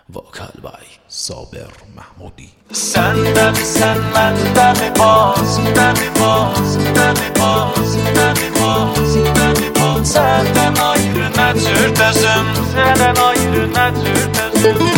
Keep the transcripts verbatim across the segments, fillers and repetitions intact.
وکال بای صابر محمودی. Senden sen benden mi boz, beni boz, beni boz, beni boz, beni boz. Senden ayrı ne tür gözüm, senden ayrı ne tür gözüm.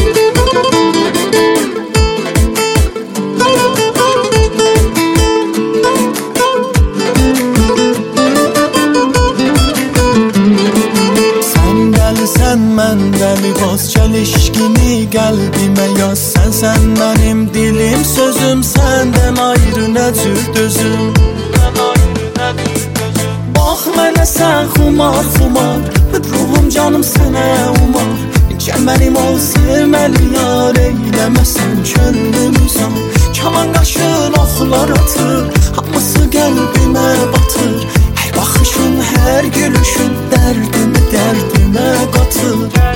Sen məndəli boz çelişkini qəlbimə yaz. Sən, sən mənim dilim sözüm, səndən ayrı nə cür dözüm. Bax mənə sən xumar xumar, ruhum canım sənə umar. Gəl mənim ol sevməli yar, eyləməsən könlümü zar. Kaman qaşın oxlar atır, hamısı qəlbimə batır. Hər baxışın, hər gülüşün dərdimi, dərdimə qatır.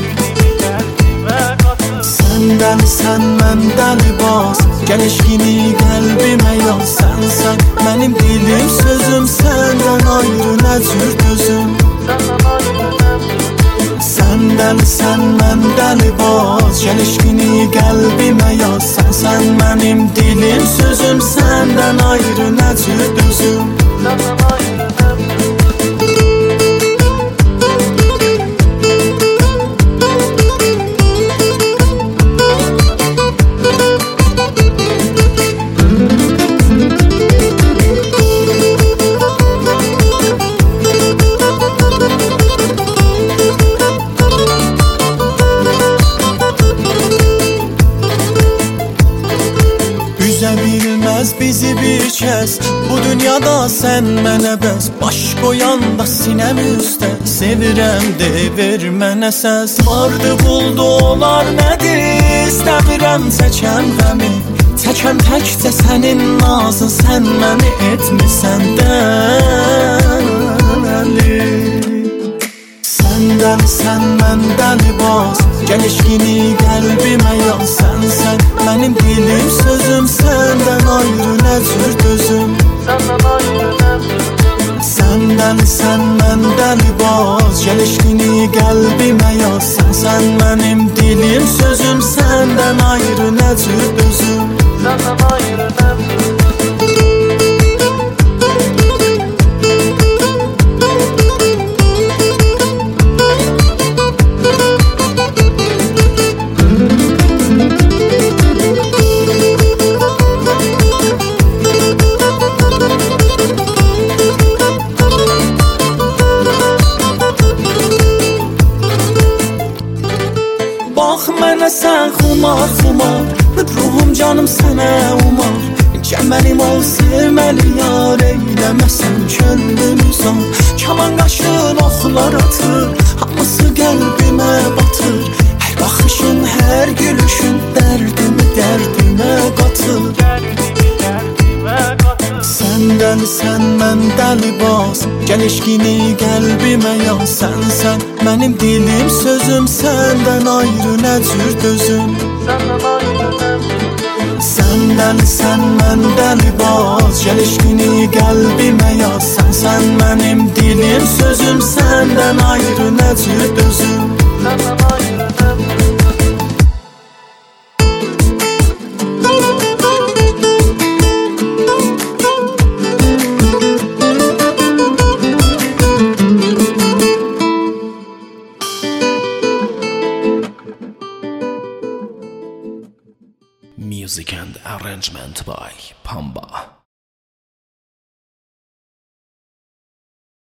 Səndən sən məndəli boz, gəl eşqini qəlbimə yaz. Sən, sən mənim dilim sözüm, səndən ayrı nə cür dözüm. Səndən sən məndəli boz, gəl eşqini qəlbimə yaz. Sən, sən mənim dilim sözüm, səndən ayrı nə cür dözüm. Bilməz bizi bir kəs, bu dünyada sən mənə bəs. Baş qoyanda sinəm üstə, sevirəm de, ver mənə səs. Vardı buldu onlar nədir, istəmirəm çəkəm qəmi. Çəkəm təkcə sənin nazın, sən məni etmisən dəli. Səndən sən məndəli boz, gəl eşqini qəlbimə yaz. Sən, sən mənim dilim sözüm, səndən ayrı nə cür dözüm. Səndən sən məndəli boz, gəl eşqini qəlbimə yaz. Sən, sən mənim dilim sözüm, səndən ayrı nə cür dözüm. Bax mənə sən xumar xumar, ruhum canım sənə umar. Gəl mənim ol sevməli yar, eyləməsən könlümü zar. Kaman qaşın oxlar atır, hamısı qəlbimə batır. Hər baxışın, hər gülüşün dərdimi, dərdimə qatır. Səndən sən məndəli boz, gəl eşqini qəlbimə yaz. Sən, sən mənim dilim sözüm, səndən ayrı nə cür dözüm. Səndən sən məndəli boz, gəl eşqini qəlbimə yaz. Sən, sən mənim dilim sözüm, səndən ayrı nə cür dözüm. Music and arrangement by Pamba.